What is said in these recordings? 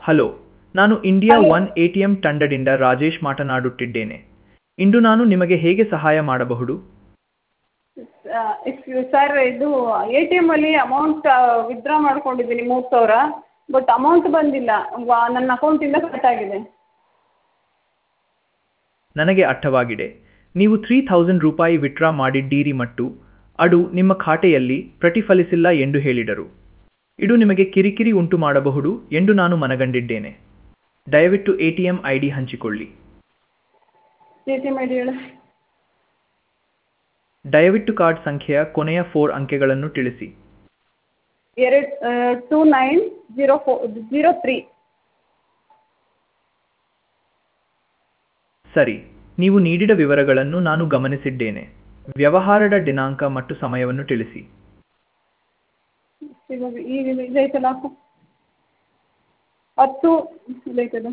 Hello, ನಾನು India hello one ATM ತಂಡದಿಂದ ರಾಜೇಶ್ ಮಾತನಾಡುತ್ತಿದ್ದೇನೆ. ಇಂದು ನಾನು ನಿಮಗೆ ಹೇಗೆ ಸಹಾಯ ಮಾಡಬಹುದು? ಸರ್ ಇದು ಎ ಟಿ ಎಮ್ಮಲ್ಲಿ ಅಮೌಂಟ್ ವಿತ್ಡ್ರಾ ಮಾಡ್ಕೊಂಡಿದ್ದೀನಿ 3000. ಬಟ್ ಅಮೌಂಟ್ ಬಂದಿಲ್ಲ, ನನ್ನ ಅಕೌಂಟಿಂದ ಕಟ್ ಆಗಿದೆ. ನನಗೆ ಅರ್ಥವಾಗಿದೆ. ನೀವು 3000 ರೂಪಾಯಿ ವಿತ್ಡ್ರಾ ಮಾಡಿದ್ದೀರಿ ಮತ್ತು ಅದು ನಿಮ್ಮ ಖಾತೆಯಲ್ಲಿ ಪ್ರತಿಫಲಿಸಿಲ್ಲ ಎಂದು ಹೇಳಿದರು. ಇದು ನಿಮಗೆ ಕಿರಿಕಿರಿ ಉಂಟು ಮಾಡಬಹುದು ಎಂದು ನಾನು ಮನಗಂಡಿದ್ದೇನೆ. ದಯವಿಟ್ಟು ಎಟಿಎಂ ಐಡಿ ಹಂಚಿಕೊಳ್ಳಿ. A T M I D ಹೇಳು. ದಯವಿಟ್ಟು ಕಾರ್ಡ್ ಸಂಖ್ಯೆಯ ಕೊನೆಯ 4 ಅಂಕೆಗಳನ್ನು ತಿಳಿಸಿ. 290403. ಸರಿ, ನೀವು ನೀಡಿದ ವಿವರಗಳನ್ನು ನಾನು ಗಮನಿಸಿದ್ದೇನೆ. ವ್ಯವಹಾರದ ದಿನಾಂಕ ಮತ್ತು ಸಮಯವನ್ನು ತಿಳಿಸಿ. ಇವಾಗ ಈಗ ಇದೈತಲ್ಲ 10 ಇದೈತದ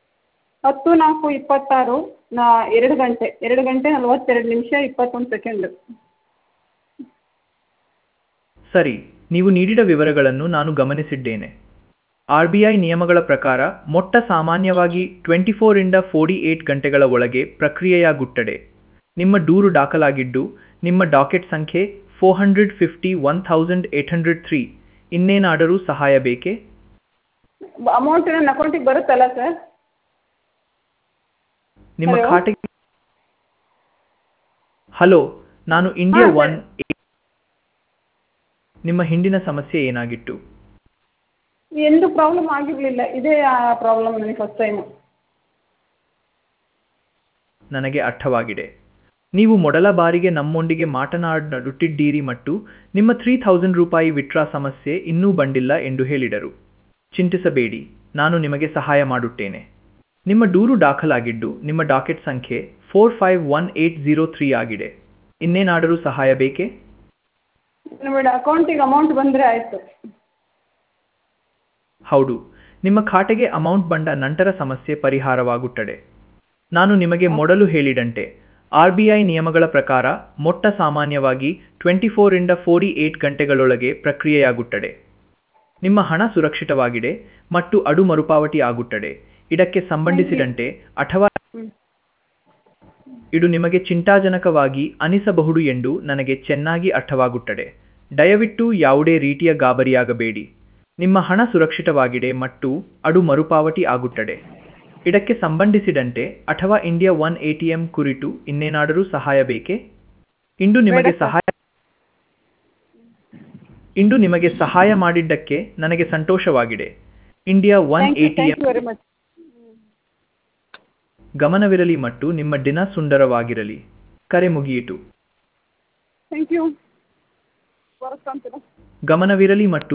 10/4/26 2 ಗಂಟೆ 2:42 ನಿಮಿಷ 21 ಸೆಕೆಂಡ್. ಸರಿ, ನೀವು ನೀಡಿದ ವಿವರಗಳನ್ನು ನಾನು ಗಮನಿಸಿದ್ದೇನೆ. RBI ನಿಯಮಗಳ ಪ್ರಕಾರ ಮೊಟ್ಟ ಸಾಮಾನ್ಯವಾಗಿ 24 ರಿಂದ 48 ಗಂಟೆಗಳ ಒಳಗೆ ಪ್ರಕ್ರಿಯೆಯಾಗುತ್ತದೆ. ನಿಮ್ಮ ದೂರು ದಾಖಲಾಗಿದ್ದು, ನಿಮ್ಮ ಡಾಕೆಟ್ ಸಂಖ್ಯೆ 450,1803. ಇನ್ನೇನಾದರೂ ಸಹಾಯ ಬೇಕೇ? ಅಮೌಂಟ್ ನನ್ನ ಅಕೌಂಟಿಗೆ ಬರುತ್ತಲ್ಲ ಸರ್? ನಿಮ್ಮ ಹಲೋ ಖಾತೆಗೆ ಹಲೋ, ನಾನು ಇಂಡಿಯಾ ಹಾಂ ಒನ್. ಸರ್. ನಿಮ್ಮ ಹಿಂದಿನ ಸಮಸ್ಯೆ ಏನಾಗಿತ್ತು? ಎಂದು ಪ್ರಾಬ್ಲಮ್ ಆಗಿರಲಿಲ್ಲ, ಇದೇ ಪ್ರಾಬ್ಲಮ್ ನನಗೆ ಫಸ್ಟ್ ಟೈಮು. ನನಗೆ ಅರ್ಥವಾಗಿದೆ. ನೀವು ಮೊದಲ ಬಾರಿಗೆ ನಮ್ಮೊಂದಿಗೆ ಮಾತನಾಡುತ್ತಿದ್ದೀರಿ ಮತ್ತು ನಿಮ್ಮ 3000 ರೂಪಾಯಿ ವಿತ್ಡ್ರಾ ಸಮಸ್ಯೆ ಇನ್ನೂ ಬಂದಿಲ್ಲ ಎಂದು ಹೇಳಿದರು. ಚಿಂತಿಸಬೇಡಿ, ನಾನು ನಿಮಗೆ ಸಹಾಯ ಮಾಡುತ್ತೇನೆ. ನಿಮ್ಮ ದೂರು ದಾಖಲಾಗಿದ್ದು, ನಿಮ್ಮ ಡಾಕೆಟ್ ಸಂಖ್ಯೆ 451803 ಆಗಿದೆ. ಇನ್ನೇನಾದರೂ ಸಹಾಯ ಬೇಕೇ? ನಮ್ಮ ಅಕೌಂಟಿಗೆ ಅಮೌಂಟ್ ಬಂದರೆ ಆಯಿತು. ಹೌದು, ನಿಮ್ಮ ಖಾತೆಗೆ ಅಮೌಂಟ್ ಬಂದ ನಂತರ ಸಮಸ್ಯೆ ಪರಿಹಾರವಾಗುತ್ತದೆ. ನಾನು ನಿಮಗೆ ಮೊದಲು ಹೇಳಿದಂತೆ RBI ನಿಯಮಗಳ ಪ್ರಕಾರ ಮೊಟ್ಟ ಸಾಮಾನ್ಯವಾಗಿ 24 ರಿಂದ 48 ಗಂಟೆಗಳೊಳಗೆ ಪ್ರಕ್ರಿಯೆಯಾಗುತ್ತದೆ. ನಿಮ್ಮ ಹಣ ಸುರಕ್ಷಿತವಾಗಿದೆ ಮತ್ತು ಅದು ಮರುಪಾವತಿ ಆಗುತ್ತದೆ. ಇದಕ್ಕೆ ಥ್ಯಾಂಕ್ ಯು. ಸಂಬಂಧಿಸಿದಂತೆ ಅಥವಾ ಹ್ಞೂ ಇದು ನಿಮಗೆ ಚಿಂತಾಜನಕವಾಗಿ ಅನಿಸಬಹುದು ಎಂದು ನನಗೆ ಚೆನ್ನಾಗಿ ಅರ್ಥವಾಗುತ್ತದೆ. ದಯವಿಟ್ಟು ಯಾವುದೇ ರೀತಿಯ ಗಾಬರಿಯಾಗಬೇಡಿ. ನಿಮ್ಮ ಹಣ ಸುರಕ್ಷಿತವಾಗಿದೆ ಮತ್ತು ಅದು ಮರುಪಾವತಿ ಆಗುತ್ತದೆ. ಇದಕ್ಕೆ ಸಂಬಂಧಿಸಿದಂತೆ ಅಥವಾ ಇಂಡಿಯಾ ಒನ್ ಎಟಿಎಂ ಕುರಿತು ಇನ್ನೇನಾದರೂ ಸಹಾಯ ಬೇಕೇ? ಇಂದು ಬೇಡ ನಿಮಗೆ ಸರ್. ಸಹಾಯ ಇಂದು ನಿಮಗೆ ಸಹಾಯ ಮಾಡಿದ್ದಕ್ಕೆ ನನಗೆ ಸಂತೋಷವಾಗಿದೆ. India one thank you ATM very much. ಗಮನವಿರಲಿ ಮತ್ತು ನಿಮ್ಮ ದಿನ ಸುಂದರವಾಗಿರಲಿ. ಕರೆ ಮುಗಿಯಿತು. Thank you. ಬರುತ್ತಂತೀರ. ಗಮನವಿರಲಿ ಮತ್ತು